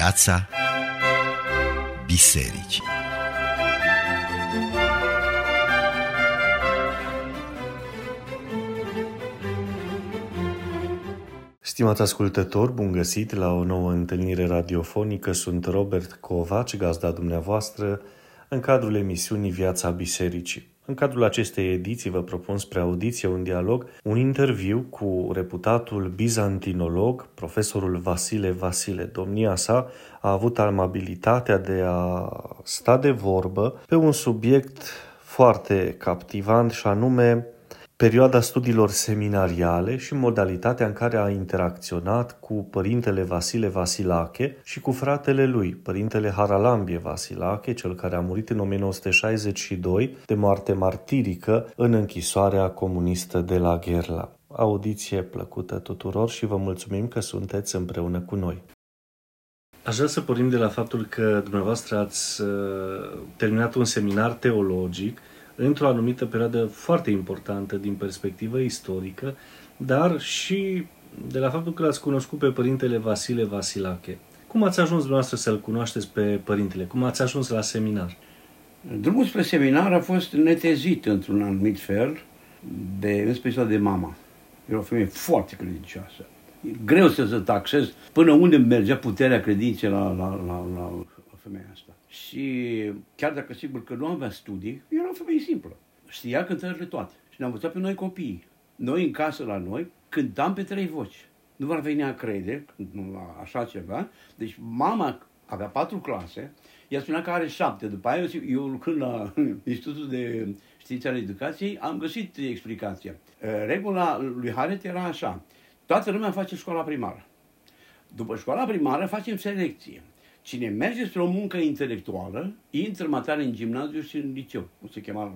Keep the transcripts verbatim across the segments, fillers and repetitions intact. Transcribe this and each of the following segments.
Viața bisericii. Stimați ascultători, bun găsit la o nouă întâlnire radiofonică. Sunt Robert Covaci, gazda dumneavoastră, în cadrul emisiunii Viața Bisericii. În cadrul acestei ediții vă propun spre audiție un dialog, un interviu cu reputatul bizantinolog, profesorul Vasile Vasile. Domnia sa a avut amabilitatea de a sta de vorbă pe un subiect foarte captivant, și anume perioada studiilor seminariale și modalitatea în care a interacționat cu părintele Vasile Vasilache și cu fratele lui, părintele Haralambie Vasilache, cel care a murit în o mie nouă sute șaizeci și doi de moarte martirică în închisoarea comunistă de la Gherla. Audiție plăcută tuturor și vă mulțumim că sunteți împreună cu noi. Aș vrea să pornim de la faptul că dumneavoastră ați uh, terminat un seminar teologic într-o anumită perioadă foarte importantă din perspectivă istorică, dar și de la faptul că l-ați cunoscut pe părintele Vasile Vasilache. Cum ați ajuns dumneavoastră să-l cunoașteți pe părintele? Cum ați ajuns la seminar? Drumul spre seminar a fost netezit într-un anumit fel, de, în special de mama. Era o femeie foarte credincioasă. E greu să se taxez până unde mergea puterea credinței la, la, la, la femeia asta. Și chiar dacă sigur că nu avea studii, era o femeie simplă. Știa cântările toate. Și ne-a învățat pe noi copiii. Noi în casă la noi cântam pe trei voci. Nu v-ar veni a crede la așa ceva. Deci mama avea patru clase, ea spunea că are șapte. După aia eu lucrând la Institutul de Științe ale Educației am găsit explicația. Regula lui Haret era așa. Toată lumea face școala primară. După școala primară facem selecție. Cine merge spre o muncă intelectuală, intră matare în gimnaziu și în liceu, cum se chema.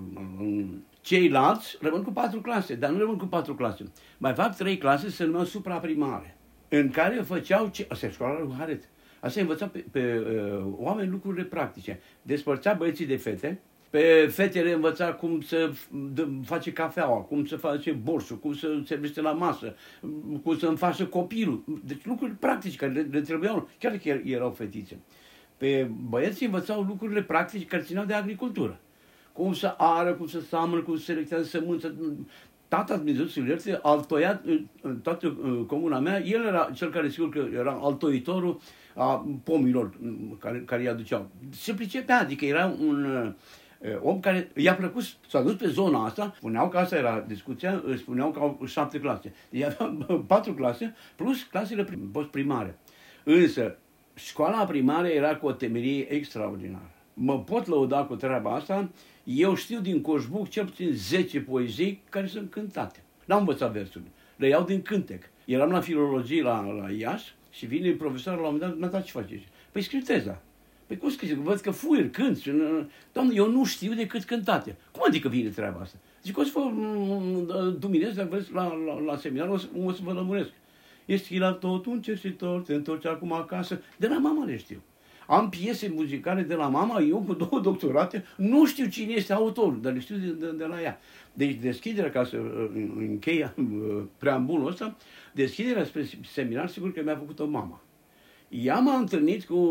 Ceilalți rămân cu patru clase, dar nu rămân cu patru clase. Mai fac trei clase, se numeau supraprimare, în care făceau, ce... asta e școala lui Haret. Asta învăța pe, pe uh, oameni lucrurile practice. Despărțea băieții de fete, pe fetele învăța cum să face cafeaua, cum să face borșul, cum să servește la masă, cum să înfașă copilul. Deci lucruri practice care le, le trebuiau, chiar că erau fetițe. Pe băieții învățau lucrurile practice care țineau de agricultură. Cum să ară, cum să seamănă, cum să selectează sămânță. Tata Dumnezeu să-l ierte, altoiat în toată comuna mea. El era cel care sigur că era altoitorul a pomilor care, care îi aduceau. Se pricepea, adică era un om care i-a plăcut, s-a dus pe zona asta, spuneau că asta era discuția, spuneau că au șapte clase. Deci avea patru clase, plus clasele post-primare. Însă, școala primară era cu o temerie extraordinară. Mă pot lăuda cu treaba asta, eu știu din Coșbuc cel puțin zece poezii care sunt cântate. N-am învățat versurile, le iau din cântec. Eram la filologie la, la Iași și vine profesorul la un moment dat, mă, ce faceți? Păi scriu teza. Păi cum scris? Văd că fuier, cânti. Doamne, eu nu știu decât cântate. Cum adică vine treaba asta? Zic, o să vă duminez, dacă vreți, la, la, la seminar, o să, o să vă lămuresc. Ești la tot un cerșitor, te întorci acum acasă. De la mama le știu. Am piese muzicale de la mama, eu cu două doctorate, nu știu cine este autorul, dar le știu de, de, de la ea. Deci deschiderea, ca să încheia preambulul ăsta, deschiderea spre seminar, sigur că mi-a făcut-o mama. Ea m-a întâlnit cu...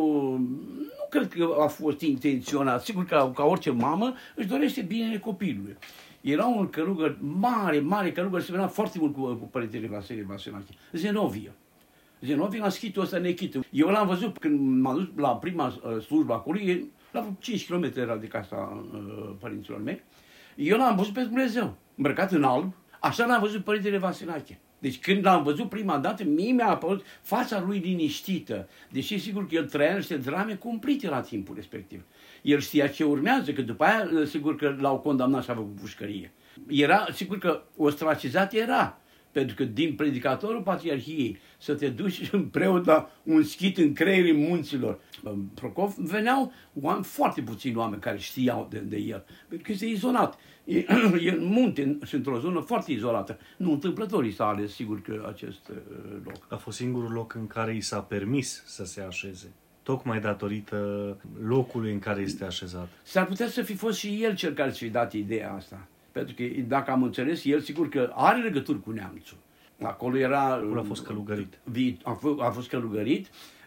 Nu cred că a fost intenționat. Sigur că, ca orice mamă, își dorește binele copilului. Era un călugăr mare, mare călugăr, se venea foarte mult cu, cu părintele Vasile Vasilache. Zenovie. Zenovie la schitul ăsta nechit. Eu l-am văzut când m-am dus la prima slujbă acolo, la cinci kilometri era de casa uh, părinților mei. Eu l-am văzut pe Dumnezeu, îmbrăcat în alb. Așa l-am văzut părintele Vasilache. Deci când l-am văzut prima dată, mie mi-a apărut fața lui liniștită. Deși sigur că el trăia niște drame cumplite la timpul respectiv. El știa ce urmează, că după aia sigur că l-au condamnat și a făcut pușcărie. Era, sigur că ostracizat era. Pentru că din predicatorul Patriarhiei să te duci în preot la un schit în creierii munților. Procov veneau oameni, foarte puțini oameni care știau de, de el. Pentru că este izolat. E, e în munte și într-o zonă foarte izolată. Nu întâmplător i s-a ales, sigur că acest loc. A fost singurul loc în care i s-a permis să se așeze. Tocmai datorită locului în care este așezat. S-ar putea să fi fost și el cel care și-a dat ideea asta. Pentru că, dacă am înțeles, el sigur că are legături cu neamțul. Acolo era... Acolo a fost călugărit. A, f- a fost călugărit.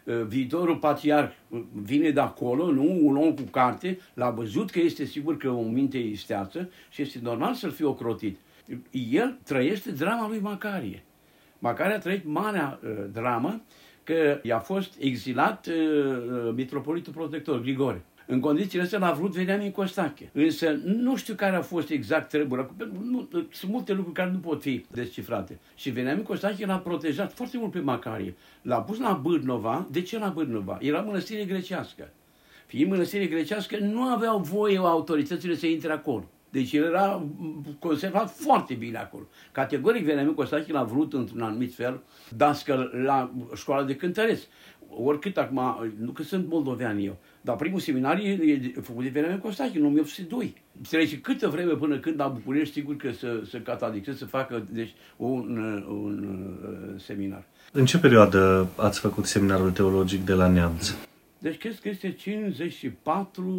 viitorul patriarh vine de acolo, nu? Un om cu carte, l-a văzut că este sigur că o minte isteață și este normal să-l fie ocrotit. El trăiește drama lui Macarie. Macarie a trăit marea uh, dramă că i-a fost exilat uh, mitropolitul protector, Grigore. În condițiile astea l-a vrut Veniamin Costache. Însă nu știu care a fost exact treburile. Sunt multe lucruri care nu pot fi descifrate. Și Veniamin Costache l-a protejat foarte mult pe Macarie. L-a pus la Bârnova. De ce la Bârnova? Era mănăstire grecească. Fiind mănăstire grecească, nu aveau voie autoritățile să intre acolo. Deci el era conservat foarte bine acolo. Categoric Veniamin Costache l-a vrut într-un anumit fel dascăl la școala de cântăreți. Oricât acum, nu că sunt moldovean eu, dar primul seminar e făcut de Veniamin Costache în o mie opt sute doi. Trece câtă vreme până când la București, sigur că să, să catadixeze, să facă deci, un, un uh, seminar. În ce perioadă ați făcut seminarul teologic de la Neamț? Deci cred că este cincizeci și patru,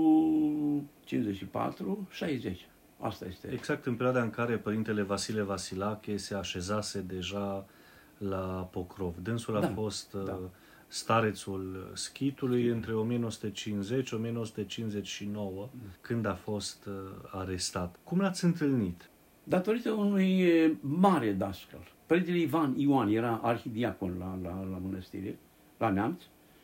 cincizeci și patru, șaizeci. Asta este. Exact în perioada în care părintele Vasile Vasilache se așezase deja la Pocrov. Dânsul da, a fost da. starețul Schitului între o mie nouă sute cincizeci - o mie nouă sute cincizeci și nouă, când a fost arestat. Cum l-ați întâlnit? Datorită unui mare dascăl. Părintele Ivan Ioan era arhidiacon la, la, la mănăstire, la Neamț.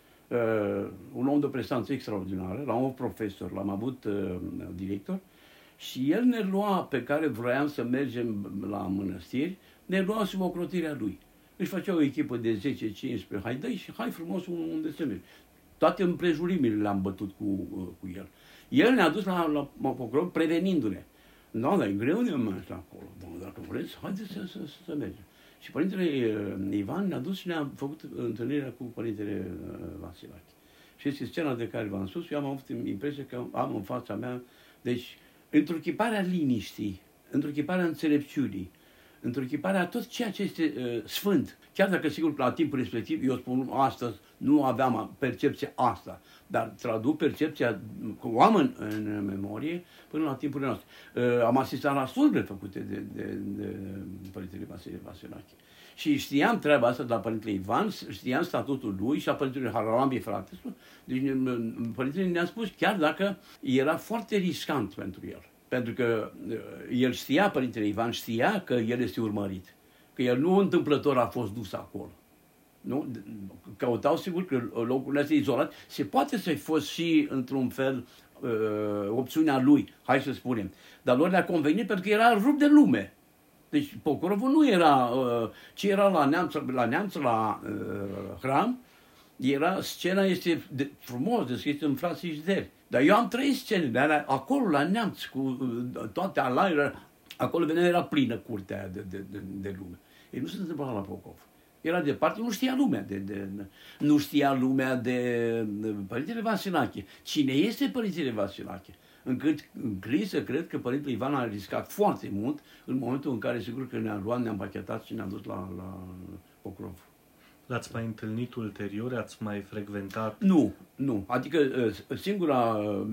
Uh, un om de prestanță extraordinară, l-am avut profesor, l-am avut uh, director și el ne lua, pe care vroiam să mergem la mănăstiri, ne lua sub ocrotirea lui. Își făcea o echipă de zece cincisprezece, hai dă și hai frumos unde să mergi. Toate împrejurimile le-am bătut cu, uh, cu el. El ne-a dus la, la, la Pocrov prevenindu-ne. Da, dar e greu de mers acolo. Bun, dacă vreți, haideți să, să, să mergem. Și părintele uh, Ivan ne-a dus și ne-a făcut întâlnirea cu părintele uh, Vasilache. Și este scena de care v-am spus, eu am avut impresia că am în fața mea, deci, întruchiparea liniștii, întruchiparea înțelepciunii, întruchiparea tot ceea ce este uh, sfânt. Chiar dacă, sigur, la timpul respectiv, eu spun astăzi, nu aveam percepția asta, dar traduc percepția cu oameni în memorie până la timpurile noastre. Uh, am asistat la slujbele făcute de, de, de părintele Vasile Vasilache. Și știam treaba asta de la părintele Ivan, știam statutul lui și a părintele Haralambie, frate. Deci părintele ne-a spus, chiar dacă era foarte riscant pentru el. Pentru că el știa, părintele Ivan știa că el este urmărit. Că el nu întâmplător a fost dus acolo. Nu? Căutau sigur că locurile astea izolate se poate să-i fost și într-un fel uh, opțiunea lui, hai să spunem. Dar lor le-a convenit pentru că era rupt de lume. Deci Pocrovul nu era, uh, ci era la Neamț, la, Neamț, la uh, Hram, era, scena este de, frumos descrisă în frații Jderi. Dar eu am trăit scenele alea acolo la Neamț, cu uh, toate alaiurile, acolo venea, era plină curtea aia de, de, de, de lume. Ei nu se întâmpla la Pocov. Era departe, nu știa lumea de, de, de, nu știa lumea de, de părintele Vasilache. Cine este părintele Vasilache? Încât înclin să cred că părintele Ivan a riscat foarte mult în momentul în care, sigur că ne-a luat, ne-a împachetat și ne-a dus la, la Pocrov. L-ați mai întâlnit ulterior? Ați mai frecventat? Nu, nu. Adică singura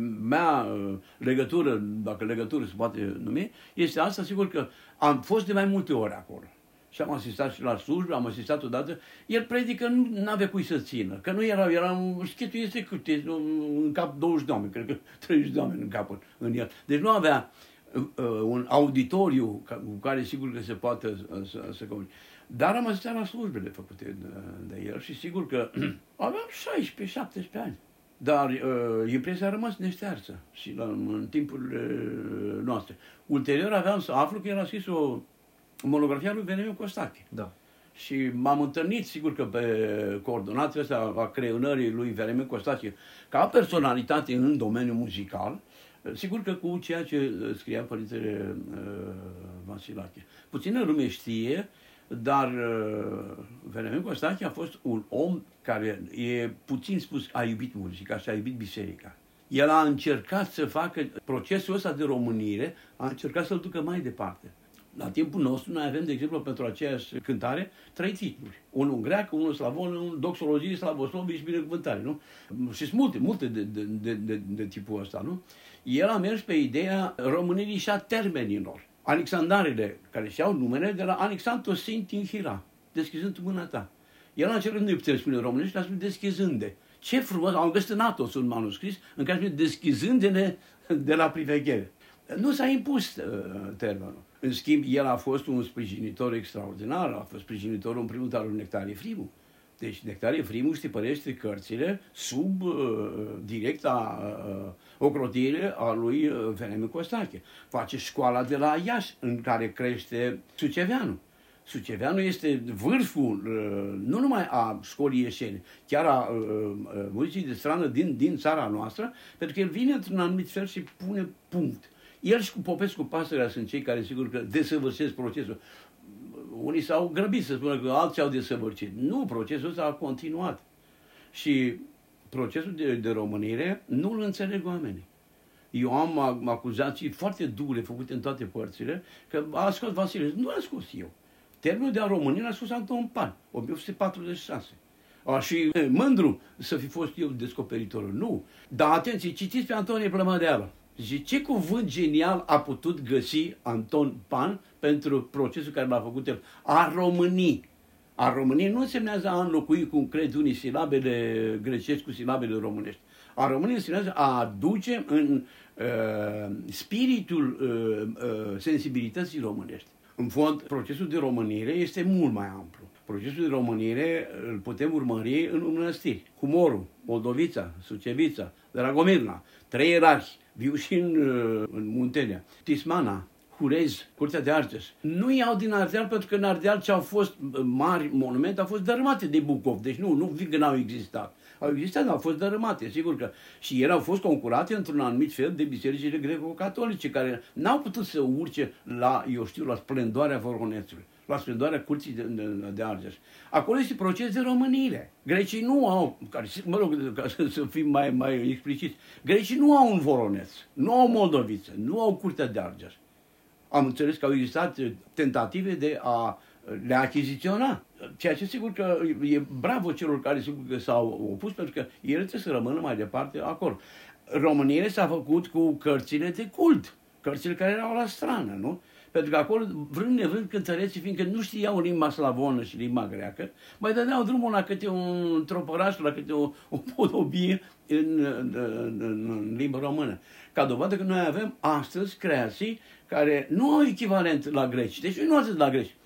mea legătură, dacă legătură se poate numi, este asta, sigur că am fost de mai multe ori acolo. Și am asistat și la slujbe, am asistat odată. El predică, nu avea cui să țină. Că nu era, era un schitul este cât, în cap douăzeci de oameni, cred că treizeci de oameni în capul în el. Deci nu avea uh, un auditoriu cu care sigur că se poate uh, să, să comunice. Dar am asistat la slujbele făcute de, de el și sigur că aveam șaisprezece șaptesprezece ani. Dar uh, impresia a rămas neștearsă și la, în timpurile noastre. Ulterior aveam să aflu că el a scris o monografia lui Veniamin Costache. Da. Și m-am întâlnit, sigur că pe coordonația asta a creionării lui Veniamin Costache ca personalitate în domeniul muzical, sigur că cu ceea ce scria părintele uh, Vasilache. Puțină lume știe, dar uh, Veniamin Costache a fost un om care, e puțin spus, a iubit muzica și a iubit biserica. El a încercat să facă procesul ăsta de românire, a încercat să-l ducă mai departe. La timpul nostru, noi avem, de exemplu, pentru aceeași cântare, trei titluri. Unul greac, unul slavon, unul doxologie, slavoslovie și binecuvântare, nu? Și sunt multe, multe de, de, de, de, de tipul ăsta, nu? El a mers pe ideea românirii și a termenilor. Alexandarele, care și-au numele de la Alexandru Sintin Hira, deschizând mâna ta. El în acel rând nu putem spune românești, l-a spus deschizânde. Ce frumos, am găsit în Atos un manuscris în care spune deschizânde-ne de la priveghere. Nu s-a impus uh, termenul. În schimb, el a fost un sprijinitor extraordinar, a fost sprijinitorul în primul al lui Nectarie Frimu. Deci Nectarie Frimu stipărește cărțile sub uh, directa uh, ocrotire a lui uh, Venemiu Costache. Face școala de la Iași, în care crește Suceveanu. Suceveanu este vârful uh, nu numai a școlii ieșene, chiar a uh, uh, muzicii de strană din, din țara noastră, pentru că el vine într-un anumit fel și pune punct. El și cu Popescu Pasărea sunt cei care sigur că desăvârșesc procesul. Unii s-au grăbit să spună că alții au desăvârșit. Nu, procesul ăsta a continuat. Și procesul de, de românire nu îl înțeleg oamenii. Eu am acuzații foarte dure făcute în toate părțile, că a scos Vasile. Nu l-a scos eu. Termenul de a României l-a scos Anton Pan, o mie opt sute patruzeci și șase. A, și mândru să fi fost eu descoperitorul. Nu. Dar atenție, citiți pe Antonie Plămădeală. Zice, ce cuvânt genial a putut găsi Anton Pan pentru procesul care l-a făcut el? A români. A români nu însemnează a înlocui, cum cred unii, silabele grecești cu silabele românești. A români însemnează a aduce în uh, spiritul uh, uh, sensibilității românești. În fond, procesul de românire este mult mai amplu. Procesul de românire îl putem urmări în mănăstiri. Humoru, Moldovița, Sucevița, Dragomirna, trei ierarhi, viu și în, în Muntenia, Tismana, Hurez, Curtea de Argeș. Nu iau din Ardeal pentru că în Ardeal ce au fost mari monumente au fost dărâmate de Bucov. Deci nu, nu zic că n-au existat. Au existat, dar au fost dărâmate, sigur că. Și ele au fost concurate într-un anumit fel de bisericile greco-catolice, care n-au putut să urce la, eu știu, la splendoarea Voronețului, la splendoarea Curții de, de, de Argeș. Acolo este proces de românire. Grecii nu au, care, mă rog, ca să, să fim mai, mai expliciți, grecii nu au un Voroneț, nu au Moldoviță, nu au Curtea de Argeș. Am înțeles că au existat tentative de a le achiziționa. Ceea ce sigur că e bravo celor care sigur că s-au opus, pentru că ele trebuie să rămână mai departe acolo. România s-a făcut cu cărțile de cult, cărțile care erau la strană, nu? Pentru că acolo, vrând nevrând, cântăreții, fiindcă nu știau limba slavonă și limba greacă, mai dădeau drumul la câte un tropăraș, la câte o, o podobie în, în, în, în limba română. Ca dovadă că noi avem astăzi creații care nu au echivalent la greci. Deci nu atât la greci.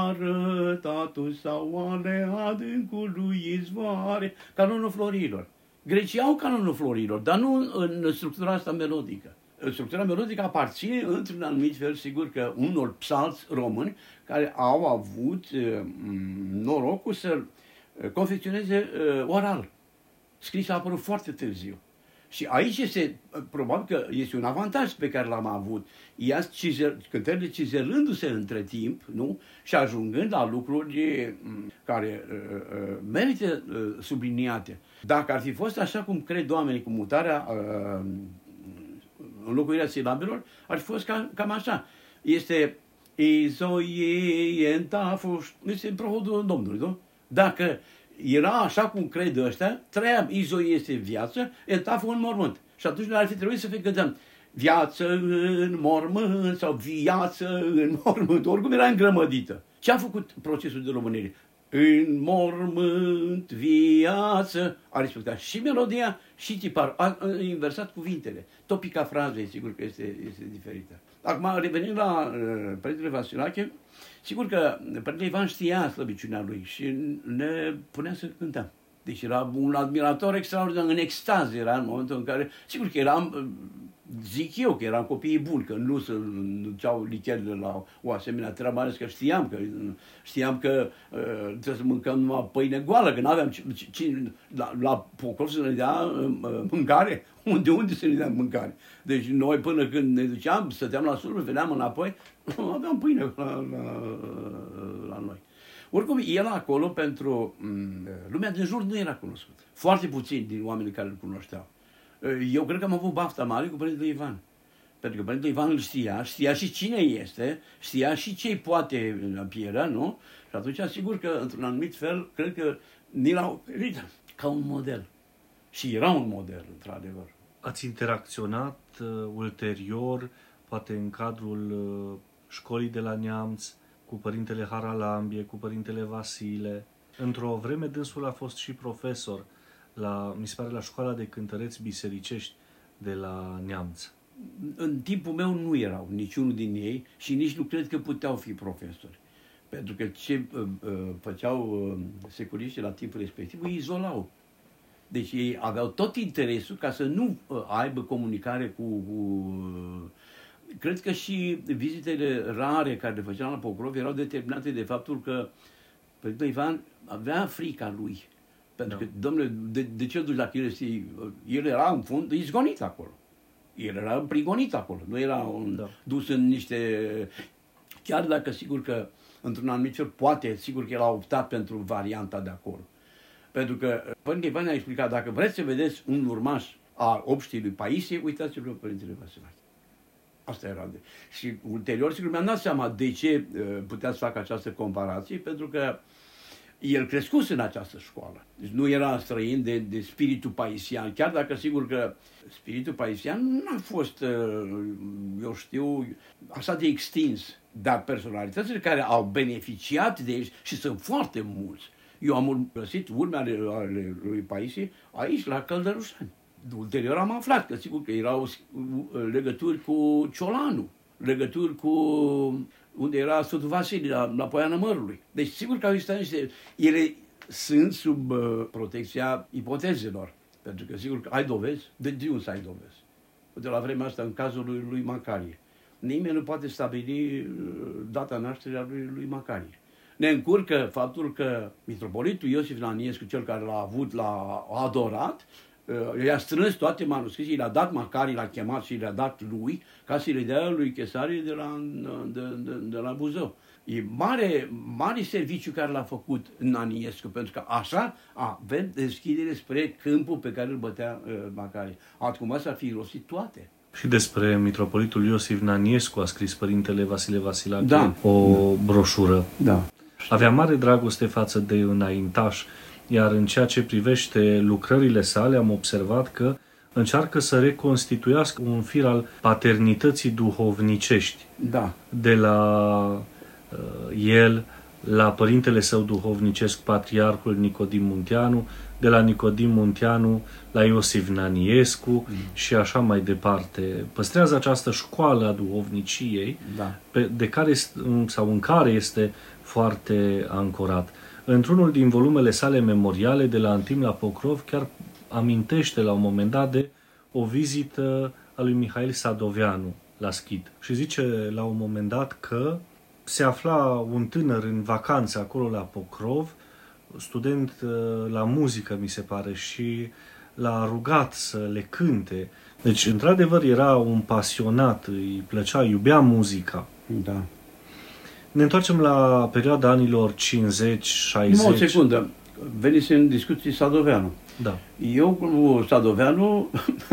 Arătatul sau ale adâncului izvoare, canonul florilor. Grecii au canonul florilor, dar nu în structura asta melodică. Structura melodică aparține într-un anumit fel, sigur că unor psalți români care au avut uh, norocul să confecționeze uh, oral. Scris a apărut foarte târziu. Și aici este, probabil că este un avantaj pe care l-am avut. Ea cizel, cântările cizelându-se între timp, nu? Și ajungând la lucruri care uh, uh, merită uh, subliniate. Dacă ar fi fost așa cum cred oamenii, cu mutarea, uh, înlocuirea silabelor, ar fi fost ca, cam așa. Este Izoie entafuș, este prohodul Domnului, nu? Dacă era așa cum cred ăștia, treia Izoie este viață, etaful în mormânt. Și atunci noi ar fi trebuit să fie cântăm viață în mormânt sau viață în mormânt, oricum era îngrămădită. Ce a făcut procesul de românire? În mormânt, viață, a respectat și melodia și tipar, a inversat cuvintele. Topica frazei, sigur că este, este diferită. Acum, revenind la uh, Părintele Vasilache, sigur că Părintele Ivan știa slăbiciunea lui și ne punea să cântăm. Deci era un admirator extraordinar, în extaz era în momentul în care, sigur că eram, zic eu că eram copiii buni, că nu se duceau licherile la o asemenea treabă, ales că știam că, știam că uh, trebuie să mâncăm numai pâine goală, că nu aveam cine, la, la pocol să ne dea uh, mâncare, unde unde să ne dea mâncare. Deci noi până când ne duceam, stăteam la slujbă, veneam înapoi, aveam pâine la, la, la noi. Oricum, el acolo, pentru lumea din jur, nu era cunoscut. Foarte puțini din oamenii care îl cunoșteau. Eu cred că am avut bafta mare cu Părintele Ivan. Pentru că Părintele Ivan îl știa, știa și cine este, știa și ce-i poate pielea, nu? Și atunci, sigur că, într-un anumit fel, cred că ni l-au oferit ca un model. Și era un model, într-adevăr. Ați interacționat uh, ulterior, poate în cadrul uh, școlii de la Neamț, cu Părintele Haralambie, cu Părintele Vasile? Într-o vreme dânsul a fost și profesor la, mi se pare, la școala de cântăreți bisericești de la Neamț. În timpul meu nu erau niciunul din ei și nici nu cred că puteau fi profesori. Pentru că ce uh, uh, făceau uh, securiștii la timpul respectiv, îi izolau. Deci ei aveau tot interesul ca să nu uh, aibă comunicare cu... cu uh, cred că și vizitele rare care le făceau la Pocrov erau determinate de faptul că Părintele Ivan avea frica lui. Pentru da. că, domnule, de, de ce duci la Chirestii? El era în fund izgonit acolo. El era prigonit acolo. Nu era un, da. dus în niște... Chiar dacă sigur că într-un anumit fel poate, sigur că el a optat pentru varianta de acolo. Pentru că Părintele Ivan a explicat, dacă vreți să vedeți un urmaș al obștii lui Paisie, uitați-vă pe Părintele Vasilache. Asta era. De... Și ulterior, sigur, mi-am dat seama de ce uh, putea să fac această comparație, pentru că el crescuse în această școală. Deci nu era străin de, de spiritul paisian, chiar dacă sigur că spiritul paisian nu a fost, eu știu, așa de extins, dar personalitățile care au beneficiat de el, și sunt foarte mulți. Eu am găsit urme ale, ale lui Paisie aici, la Căldărușani. Ulterior am aflat că sigur că erau legături cu Ciolanu, legături cu unde era Sfântul Vasile, la, la Poiana Mărului. Deci sigur că au existat niște... Ele sunt sub uh, protecția ipotezelor. Pentru că sigur că ai dovezi, de de unde să ai dovezi? De la vremea asta, în cazul lui, lui Macarie. Nimeni nu poate stabili uh, data nașterii a lui, lui Macarie. Ne încurcă faptul că mitropolitul Iosif Naniescu, cel care l-a avut, l-a adorat, i-a strâns toate manuscrisele, i-a dat Macarii, l-a chemat și i-a dat lui, ca să le dea lui Chesarie de la, de, de, de la Buzău. E mare, mare serviciu care l-a făcut Naniescu, pentru că așa avem deschidere spre câmpul pe care îl bătea uh, Macarii. Acum s-ar fi rostit toate. Și despre mitropolitul Iosif Naniescu a scris Părintele Vasile Vasilache da. o broșură. Da. Avea mare dragoste față de înaintași, iar în ceea ce privește lucrările sale am observat că încearcă să reconstituiască un fir al paternității duhovnicești. Da. De la uh, el la părintele său duhovnicesc, patriarhul Nicodim Munteanu, de la Nicodim Munteanu la Iosif Naniescu mm. și așa mai departe. Păstrează această școală a duhovniciei da. pe, de care, sau în care este foarte ancorat. Într-unul din volumele sale memoriale de la Antim la Pocrov chiar amintește la un moment dat de o vizită a lui Mihail Sadoveanu la Schid. Și zice la un moment dat că se afla un tânăr în vacanță acolo la Pocrov, student la muzică, mi se pare, și l-a rugat să le cânte. Deci, într-adevăr, era un pasionat, îi plăcea, iubea muzica. Da. Ne întoarcem la perioada anilor cincizeci șaizeci. Nu, o secundă. Veniți în discuții Sadoveanu. Da. Eu cu Sadoveanu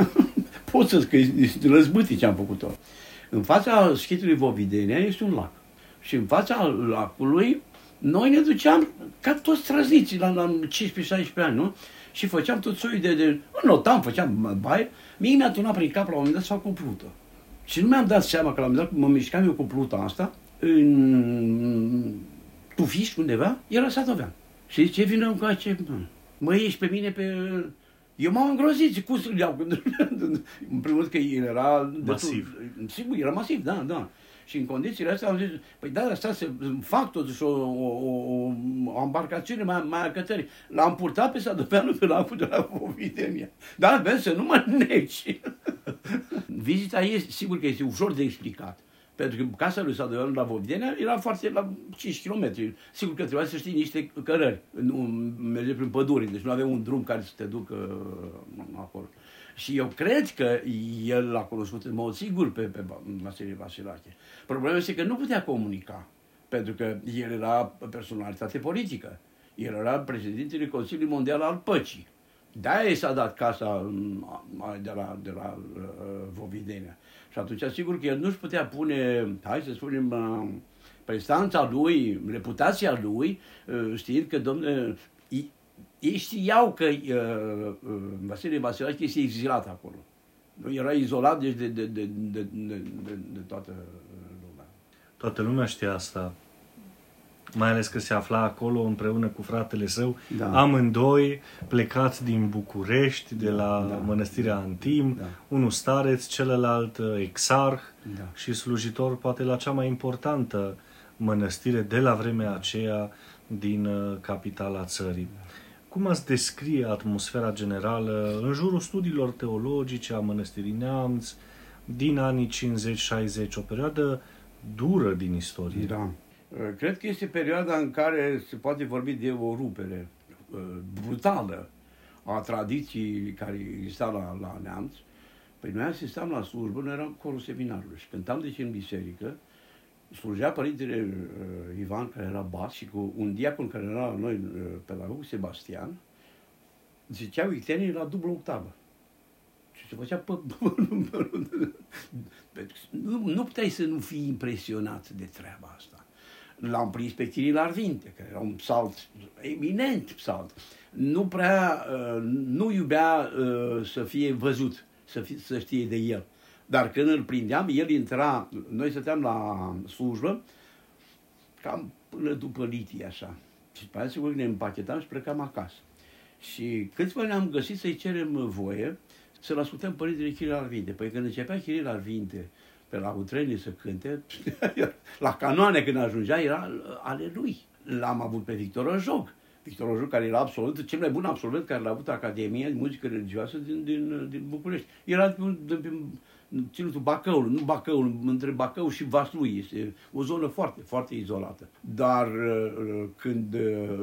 pot să zic că este răzbâtit ce am făcut-o. În fața schitului Vovidenia este un lac. Și în fața lacului noi ne duceam ca toți trăzniții la, la cincisprezece șaisprezece ani, nu? Și făceam tot soiul de... de notam, făceam baie. Mie mi-a turnat prin cap la un moment dat să fac o plută. Și nu mi-am dat seama că la un moment dat mă mișcam eu cu pluta asta, în Tufiș, undeva, era Sadovean. Și zice, vină cu ce... Mă ieși pe mine pe... Eu m-am îngrozit, zic, cum să-l iau? În primul rând că el era... Masiv. Destul, sigur, era masiv, da, da. Și în condițiile astea am zis, păi da, asta să fac totuși o, o, o, o embarcațiune mai, mai a cătării. L-am purtat pe Sadoveanu pe lacul de la Vovidenia. Da, vezi, să nu mă neci. Vizita este, sigur că este ușor de explicat. Pentru că casa lui Sadoveanu la Vovidenia era foarte la cinci kilometri. Sigur că trebuia să știi niște cărări. Nu merge prin pădure, deci nu avea un drum care să te ducă acolo. Și eu cred că el l-a cunoscut în mod sigur pe, pe Vasile Vasilache. Problema este că nu putea comunica, pentru că el era personalitate politică. El era președintele Consiliului Mondial al Păcii. De-aia s-a dat casa de la, de la uh, Vovidenia. Și atunci, sigur că el nu-și putea pune, hai să spunem, uh, prestanța lui, reputația lui, uh, știind că, domne, ei știau că uh, uh, Vasile Vasilache este exilat acolo. Era izolat deci, de, de, de, de, de, de, de toată lumea. Toată lumea știa asta. Mai ales că se afla acolo împreună cu fratele său, Da. amândoi plecați din București, de la Da. Mănăstirea Antim, Da. unul stareț, celălalt exarh Da. și slujitor poate la cea mai importantă mănăstire de la vremea aceea din uh, capitala țării. Cum ați descrie atmosfera generală în jurul studiilor teologice a Mănăstirii Neamț din anii cincizeci șaizeci, o perioadă dură din istorie? Da. Cred că este perioada în care se poate vorbi de o rupere brutală a tradiției care exista la, la Neamț. Păi noi asistam la slujbă, noi eram corul seminarului și cântam deci în biserică, slujea părintele uh, Ivan, care era bas, și cu un diacon care era la noi, uh, pedagog, Sebastian, ziceau ictenii la dublă octavă. Și se făcea pe... nu, nu puteai să nu fii impresionat de treaba asta. L-am prins pe Chiril Arvinte, care era un psalt, eminent psalt. Nu prea, uh, nu iubea uh, să fie văzut, să, fie, să știe de el. Dar când îl prindeam, el intra, noi stăteam la slujbă, cam până după litii, așa. Și după aceea, sigur, ne împachetam și plecam acasă. Și câțiva ne-am găsit să-i cerem voie să-l ascultăm părintele Chiril Arvinte. Păi când începea Chiril Arvinte pe la utrenie să cânte, la canoane când ajungea, era ale lui. L-am avut pe Victor Ojog. Victor Ojog, care era absolut, cel mai bun absolvent care l-a avut Academia de Muzică Religioasă din, din, din București. Era de pe ținutul Bacăului, nu Bacăul, între Bacău și Vaslui. Este o zonă foarte, foarte izolată. Dar când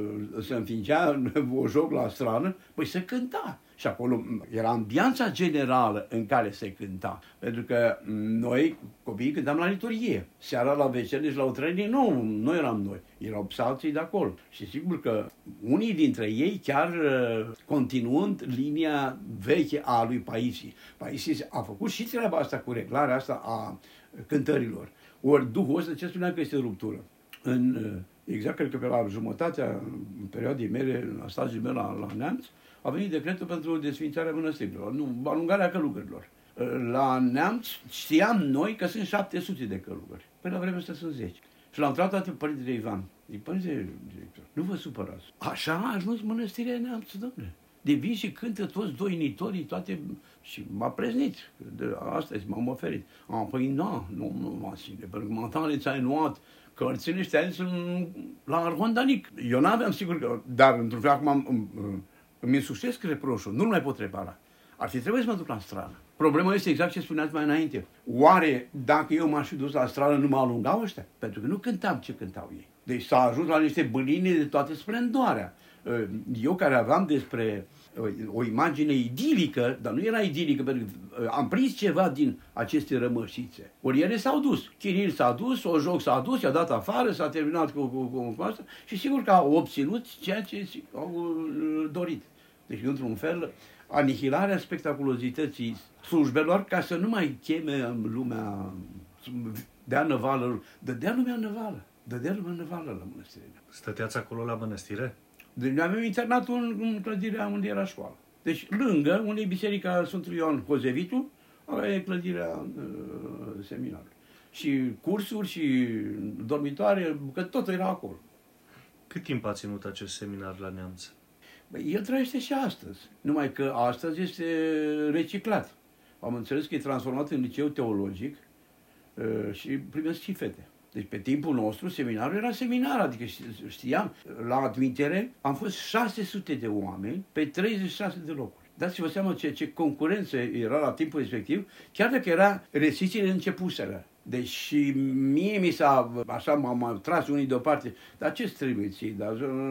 se înfingea Ojog la strană, păi se cânta. Și acolo era ambianța generală în care se cânta. Pentru că noi, copiii, cântam la liturghie. Seara la veselii și la utrenie, nu, nu eram noi. Erau psalții de acolo. Și sigur că unii dintre ei, chiar continuând linia veche a lui Paisie. Paisie a făcut și treaba asta cu reglarea asta a cântărilor. Ori Duhul ăsta, ce spunea că este ruptură. În, exact, cred că pe la jumătatea perioadei mele, la stagiul meu la, la Neamț, a venit decretul pentru desfințarea mănăstirilor, nu, alungarea călugărilor. La Neamț știam noi că sunt șapte sute de călugări. Păi la vremea asta sunt zece. Și l-am întrebat atât părintele Ivan. Zic, părinte director, nu vă supărați. Așa a ajuns mănăstirea Neamț, domnule. De vin și cântă toți doinitorii, toate... Și m-a preznit. De asta m-am oferit. Am, păi nu, nu, nu, Vasile, pentru că Matale ți-ai luat cărțile și ți-ai sunt la Arhondanic. Eu n-aveam sigur că... Dar, într-un fel, acum am... Îmi însușesc reproșul, nu-l mai pot repara. Ar fi trebuit să mă duc la stradă. Problema este exact ce spuneați mai înainte. Oare dacă eu m-aș fi dus la stradă, nu mă alungau ăștia? Pentru că nu cântam ce cântau ei. Deci s-a ajuns la niște băline de toată splendoarea. Eu care aveam despre o imagine idilică, dar nu era idilică, pentru că am prins ceva din aceste rămășițe. Ori ele s-au dus. Chiril s-a dus, Ojog s-a dus, i-a dat afară, s-a terminat cu, cu, cu, cu asta și sigur că au obținut ceea ce au dorit. Deci, într-un fel, anihilarea spectaculozității slujbelor ca să nu mai cheme lumea, dea năvală, dădea lumea năvală, dădea lumea năvală la mănăstire. Stăteați acolo la mănăstire? Deci noi avem internatul în, în clădirea unde era școală. Deci lângă, unde e biserica Sfântul Ioan Cozevitul, ăla e clădirea uh, seminarului. Și cursuri și dormitoare, că tot era acolo. Cât timp a ținut acest seminar la Neamț? Băi, el trăiește și astăzi, numai că astăzi este reciclat. Am înțeles că e transformat în liceu teologic uh, și primesc și fete. Deci pe timpul nostru seminarul era seminar, adică știam, la admitere am fost șase sute de oameni pe treizeci și șase de locuri. Dați-vă seama ce, ce concurență era la timpul respectiv, chiar dacă era restricțiile începuseră. Deci și mie mi s-a, așa m-am tras unii deoparte, dar ce trebuie ție? Dar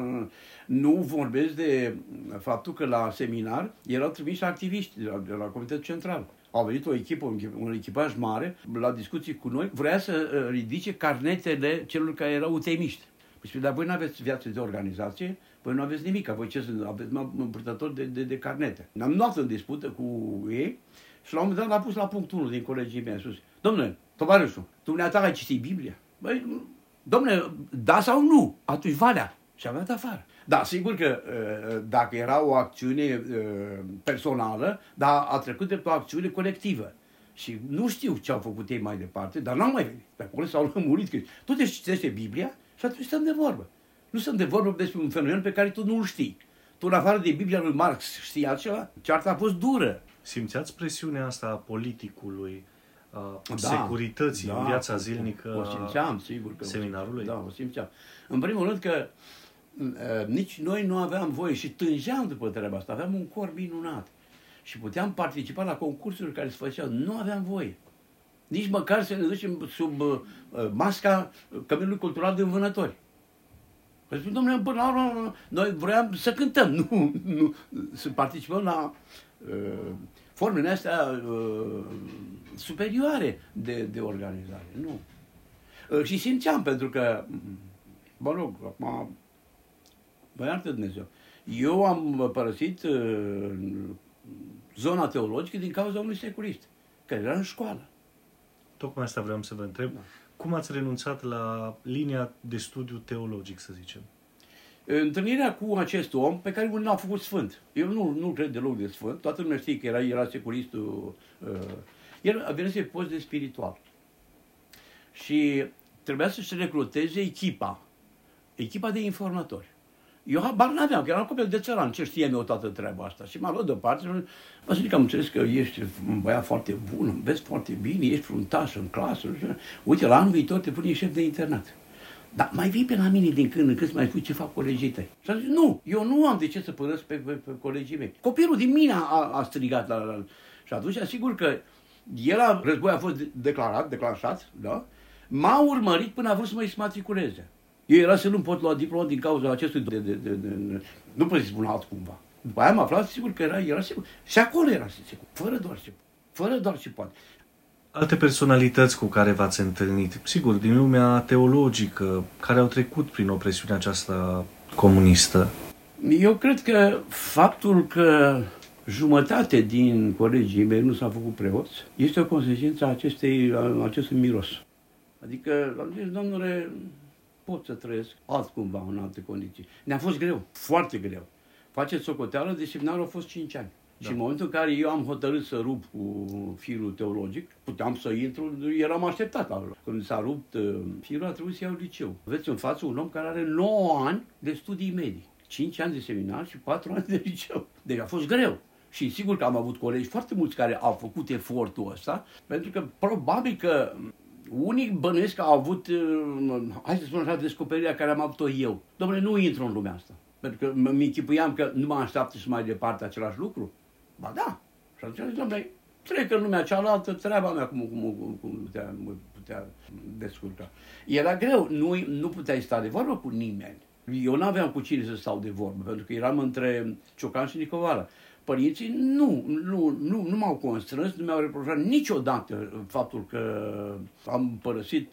nu vorbesc de faptul că la seminar erau trimiși activiști de la, de la Comitetul Central. Au venit o echipă, un echipaj mare, la discuții cu noi, vrea să ridice carnetele celor care erau utemiști. Păi, dar voi nu aveți viață de organizație, voi nu aveți nimic, voi ce sunt, aveți un purtător de, de, de carnete. Ne-am luat în dispută cu ei și la un moment dat l-a pus la punctul unu din colegii mei, a spus, domnule, tovarășul, dumneata ai citit Biblia? Băi, domnule, da sau nu? Atunci valea. Și avea de afară. Da, sigur că dacă era o acțiune personală, dar a trecut de pe o acțiune colectivă. Și nu știu ce au făcut ei mai departe, dar n-au mai venit. Pe acolo s-au lămurit că tu te citește Biblia Și atunci stăm de vorbă. Nu stăm de vorbă despre un fenomen pe care tu nu-l știi. Tu, în afară de Biblia lui Marx, știi altceva? Cearta a fost dură. Simțeați presiunea asta a politicului, a Da, securității da, în viața o- zilnică O simțeam, sigur că o seminarului? Da, o simțeam. În primul rând că uh, nici noi nu aveam voie și tângeam după treaba asta. Aveam un cor minunat și puteam participa la concursuri care se făceau. Nu aveam voie. Nici măcar să ne ducem sub uh, masca Căminului Cultural de Vânători. Păi spun, domnule, până la urmă, noi vroiam să cântăm, nu, nu să participăm la uh, formele astea uh, superioare de, de organizare. Nu. Uh, și simțeam, pentru că, mă rog, acum, mă iartă Dumnezeu, eu am părăsit uh, zona teologică din cauza unui securist, care era în școală. Tocmai asta vreau să vă întreb. Da. Cum ați renunțat la linia de studiu teologic, să zicem? Întâlnirea cu acest om, pe care unul l-a făcut sfânt. Eu nu, nu cred deloc de sfânt. Toată lumea știe că era, era securistul. Uh, el a venit să-i post de spiritual. Și trebuia să-și recruteze echipa. Echipa de informatori. Eu habar n-aveam, că eram copil de țăran. Ce știam eu toată treaba asta? Și m-a luat deoparte și m-a zis că am înțeles că ești un băiat foarte bun, înveți foarte bine, ești fruntaș în clasă. Uite, la anul viitor te pune șef de internat. Dar mai vii pe la mine din când în când să mai spui ce fac colegii tăi. Și a zis, nu, eu nu am de ce să părăsc pe, pe, pe colegii mei. Copilul din mine a, a strigat. La, la, și atunci, asigur că el, a, război a fost declarat, declanșat, da? M-a urmărit până a vrut să mă exmatriculeze. Eu era să nu pot lua diploma din cauza acestui... De, de, de, de, de, nu pot să spun altcumva. După aia am aflat, sigur că era, era sigur. Și acolo era sigur, fără doar ce, fără doar ce poate. Alte personalități cu care v-ați întâlnit, sigur, din lumea teologică, care au trecut prin opresiunea aceasta comunistă? Eu cred că faptul că jumătate din colegii mei nu s-au făcut preoți este o consecință a acestei, a acestui miros. Adică, am zis, domnule, pot să trăiesc altcumva, în alte condiții. Ne-a fost greu, foarte greu. Faceți socoteală, de seminarul a fost cinci ani. Da. Și în momentul în care eu am hotărât să rup cu firul teologic, puteam să intru, eram așteptat la loc. Când s-a rupt uh, firul, a trebuit să iau liceu. Aveți în față un om care are nouă ani de studii medii, cinci ani de seminar și patru ani de liceu. Deci a fost greu. Și sigur că am avut colegi foarte mulți care au făcut efortul ăsta, pentru că probabil că unii bănuiesc că au avut, uh, hai să spun așa, descoperirea care am avut-o eu. Dom'le, nu intru în lumea asta. Pentru că mi închipuiam că nu mă așteaptă și mai departe același lucru. Ba da. Și atunci, dom'le, trec în lumea cealaltă, treaba mea cum, cum, cum, cum putea, putea descurca. Era greu, nu, nu puteai sta de vorbă cu nimeni. Eu n-aveam cu cine să stau de vorbă, pentru că eram între Ciocan și Nicovală. Părinții nu, nu, nu, nu m-au constrâns, nu mi-au reproșat niciodată faptul că am părăsit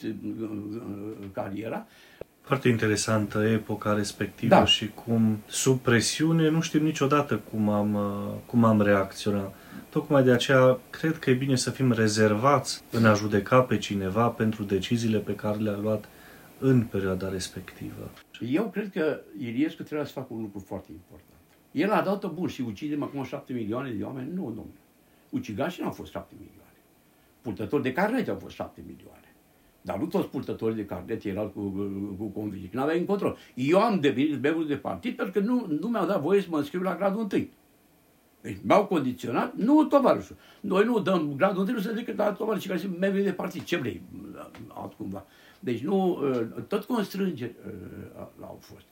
cariera. Foarte interesantă epoca respectivă, da. Și cum, sub presiune, nu știm niciodată cum am, cum am reacționat. Tocmai de aceea, cred că e bine să fim rezervați în a judeca pe cineva pentru deciziile pe care le-a luat în perioada respectivă. Eu cred că Iliescu trebuia să facă un lucru foarte important. El a dat-o bun și ucidem acum șapte milioane de oameni? Nu, domnule. Ucigașii nu au fost șapte milioane. Purtători de carnete au fost șapte milioane. Dar nu toți purtătorii de carnete erau cu, cu convingere. Nu aveai în control. Eu am devenit membru de partid pentru că nu, nu mi-au dat voie să mă înscriu la gradul întâi. Deci mi-au condiționat, nu tovarășul. Noi nu dăm gradul întâi, nu se decât la tovarășii care sunt membri de partid. Ce vrei? Altcumva. Deci nu, tot constrângeri au fost.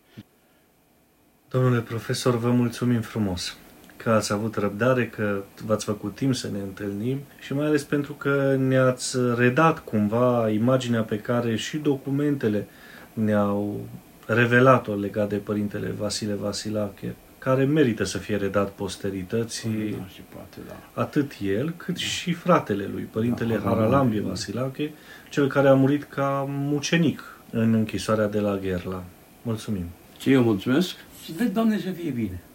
Domnule profesor, vă mulțumim frumos că ați avut răbdare, că v-ați făcut timp să ne întâlnim și mai ales pentru că ne-ați redat cumva imaginea pe care și documentele ne-au revelat-o legat de Părintele Vasile Vasilache, care merită să fie redat posterității, da, și poate, da. Atât el, cât da. și fratele lui, Părintele da, Haralambie Vasilache, cel care a murit ca mucenic în închisoarea de la Gherla. Mulțumim! Și eu mulțumesc și vezi, Doamne, să fie bine!